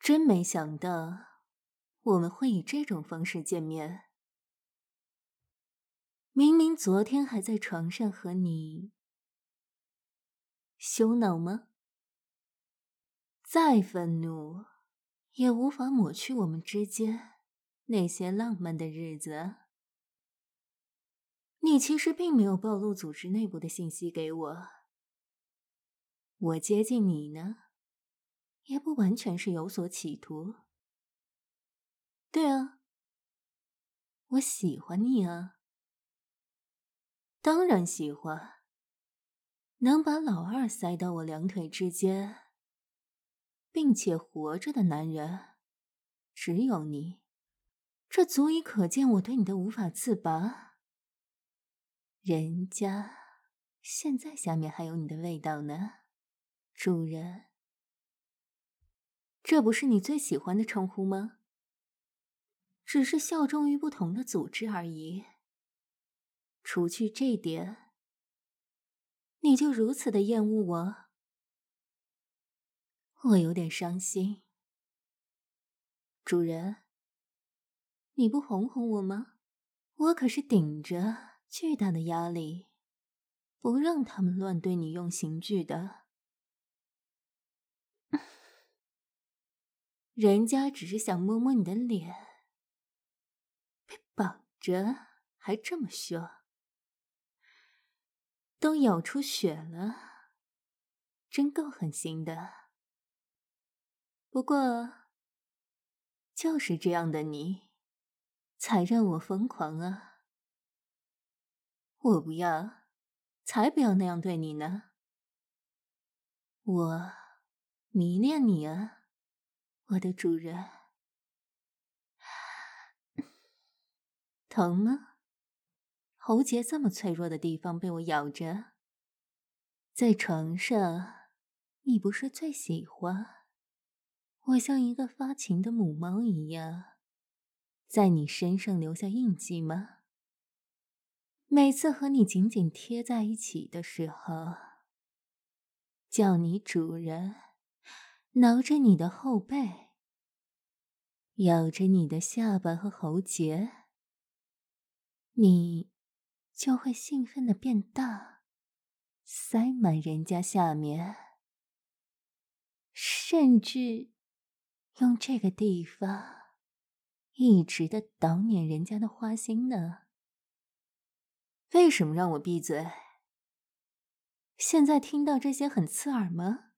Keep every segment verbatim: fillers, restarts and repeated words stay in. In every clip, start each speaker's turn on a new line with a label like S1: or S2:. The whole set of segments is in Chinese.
S1: 真没想到我们会以这种方式见面。明明昨天还在床上和你羞恼吗？再愤怒也无法抹去我们之间那些浪漫的日子。你其实并没有暴露组织内部的信息给我，我接近你呢，也不完全是有所企图。对啊，我喜欢你啊。当然喜欢。能把老二塞到我两腿之间，并且活着的男人，只有你。这足以可见我对你的无法自拔。人家现在下面还有你的味道呢，主人。这不是你最喜欢的称呼吗？只是效忠于不同的组织而已。除去这点，你就如此的厌恶我？我有点伤心。主人，你不哄哄我吗？我可是顶着巨大的压力，不让他们乱对你用刑具的。人家只是想摸摸你的脸，被绑着还这么凶，都咬出血了，真够狠心的。不过，就是这样的你，才让我疯狂啊！我不要，才不要那样对你呢。我迷恋你啊，我的主人。疼吗？喉结这么脆弱的地方被我咬着。在床上，你不是最喜欢我像一个发情的母猫一样，在你身上留下印记吗？每次和你紧紧贴在一起的时候，叫你主人，挠着你的后背，咬着你的下巴和喉结，你就会兴奋地变大，塞满人家下面，甚至用这个地方一直的捣捻人家的花心呢。为什么让我闭嘴？现在听到这些很刺耳吗？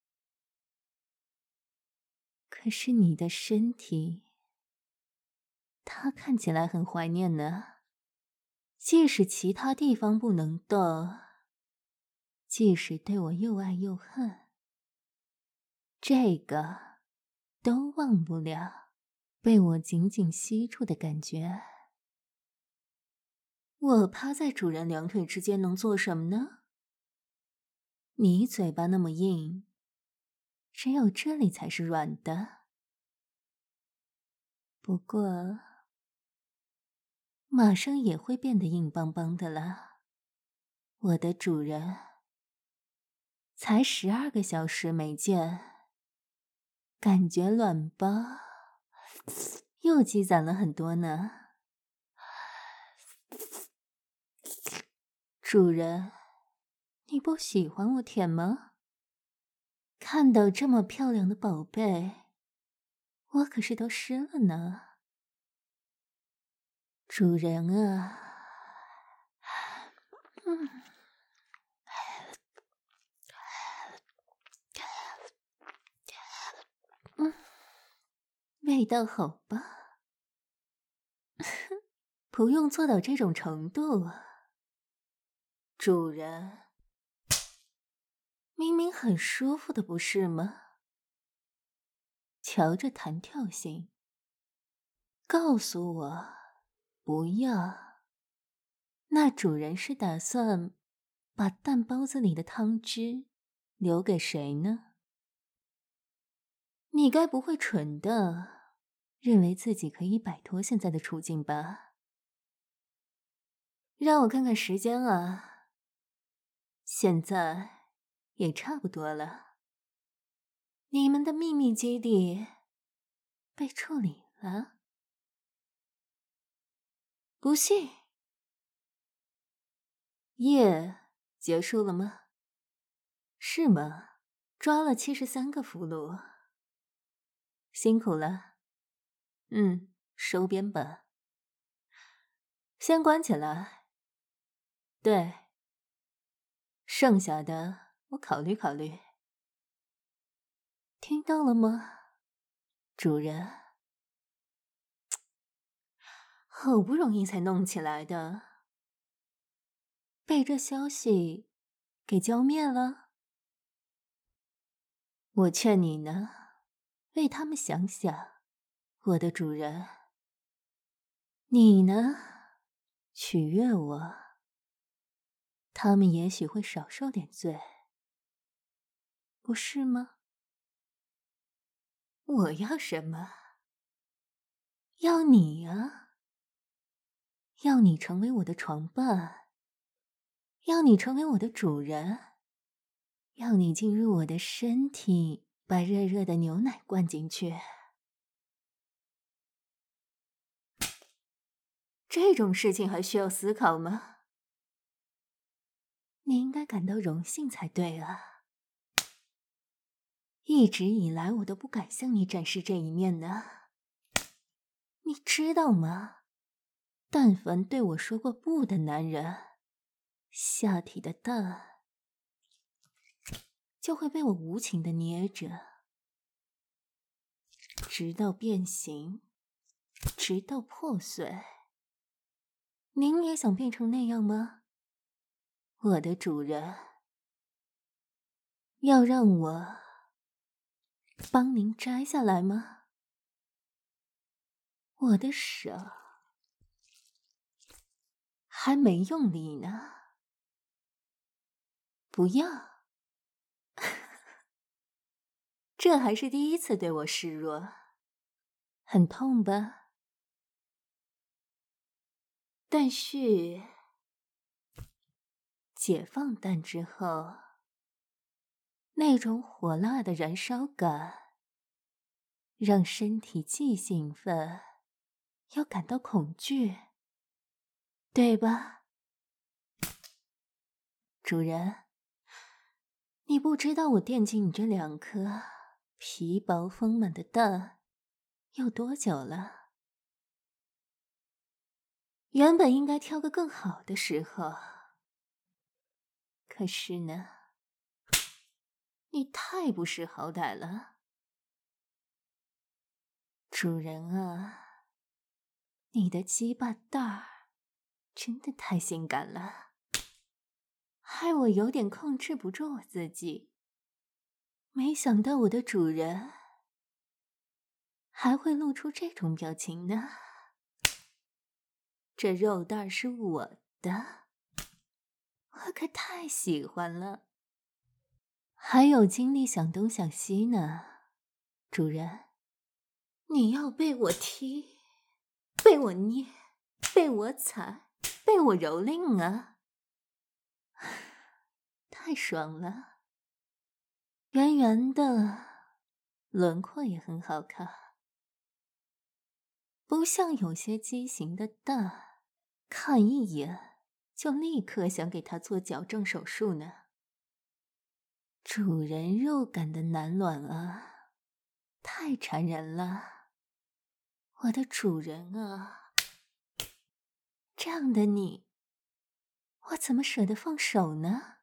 S1: 可是你的身体，它看起来很怀念呢。即使其他地方不能动，即使对我又爱又恨，这个都忘不了被我紧紧吸住的感觉。我趴在主人两腿之间能做什么呢？你嘴巴那么硬，只有这里才是软的。不过，马上也会变得硬邦邦的了，我的主人。才十二个小时没见，感觉卵包又积攒了很多呢。主人，你不喜欢我舔吗？看到这么漂亮的宝贝，我可是都湿了呢。主人啊，嗯，嗯，味道好棒。不用做到这种程度，主人。明明很舒服的，不是吗？瞧这弹跳性，告诉我不要。那主人是打算把蛋包子里的汤汁留给谁呢？你该不会蠢的认为自己可以摆脱现在的处境吧？让我看看时间啊，现在也差不多了。你们的秘密基地被处理了？不信。夜结束了吗？是吗？抓了七十三个俘虏，辛苦了。嗯，收编吧。先关起来。对，剩下的我考虑考虑。听到了吗，主人？好不容易才弄起来的，被这消息给浇灭了。我劝你呢，为他们想想，我的主人。你呢，取悦我，他们也许会少受点罪，不是吗？我要什么？要你啊！要你成为我的床伴，要你成为我的主人，要你进入我的身体，把热热的牛奶灌进去。这种事情还需要思考吗？你应该感到荣幸才对啊！一直以来我都不敢向你展示这一面呢。你知道吗？但凡对我说过不的男人，下体的蛋就会被我无情的捏着，直到变形，直到破碎。您也想变成那样吗，我的主人？要让我帮您摘下来吗？我的手还没用力呢。不要。这还是第一次对我示弱，很痛吧？但是解放蛋之后，那种火辣的燃烧感，让身体既兴奋又感到恐惧，对吧？主人，你不知道我惦记你这两颗皮薄丰满的蛋有多久了。原本应该挑个更好的时候，可是呢，你太不识好歹了。主人啊，你的鸡巴蛋儿真的太性感了，害我有点控制不住我自己。没想到我的主人还会露出这种表情呢。这肉蛋是我的，我可太喜欢了，还有精力想东想西呢。主人，你要被我踢，被我捏，被我踩，被我蹂躏啊！太爽了，圆圆的，轮廓也很好看，不像有些畸形的蛋，看一眼就立刻想给他做矫正手术呢。主人肉感的男卵啊，太缠人了，我的主人啊！这样的你，我怎么舍得放手呢？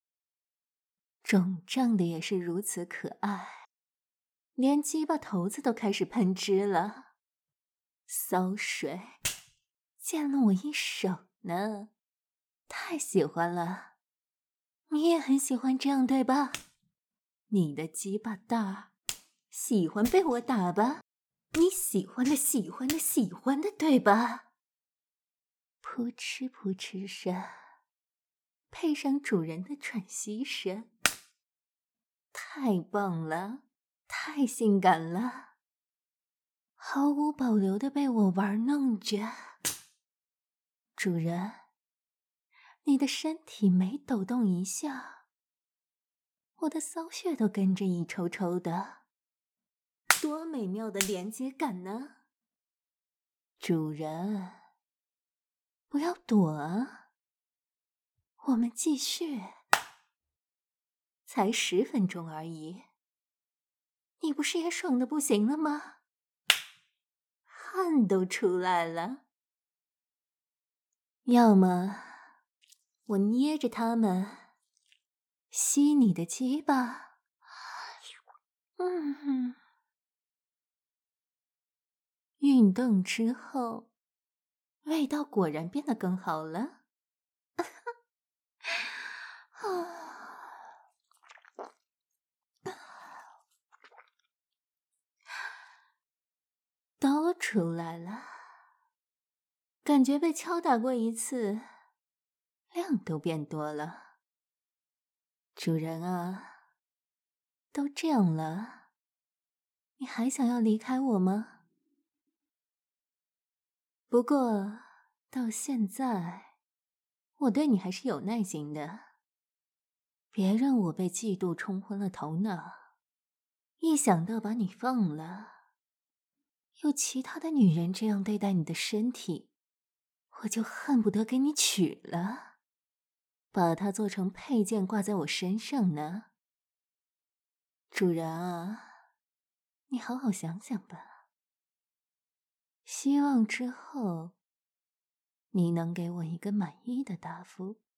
S1: 肿胀的也是如此可爱，连鸡巴头子都开始喷汁了，骚水溅了我一手呢，太喜欢了。你也很喜欢这样对吧？你的鸡巴蛋儿喜欢被我打吧？你喜欢的喜欢的喜欢的对吧？扑哧扑哧声，配上主人的喘息声，太棒了，太性感了，毫无保留的被我玩弄着。主人，你的身体每抖动一下，我的骚穴都跟着一抽抽的。 多美妙的连接感呢！主人，不要躲啊，我们继续。才十分钟而已，你不是也爽得不行了吗？汗都出来了。要么我捏着它们吸你的鸡巴。嗯哼。运动之后，味道果然变得更好了。都出来了，感觉被敲打过一次，量都变多了。主人啊，都这样了，你还想要离开我吗？不过到现在，我对你还是有耐心的。别让我被嫉妒冲昏了头脑，一想到把你放了，有其他的女人这样对待你的身体，我就恨不得给你取了，把它做成配件挂在我身上呢。主人啊，你好好想想吧。希望之后你能给我一个满意的答复。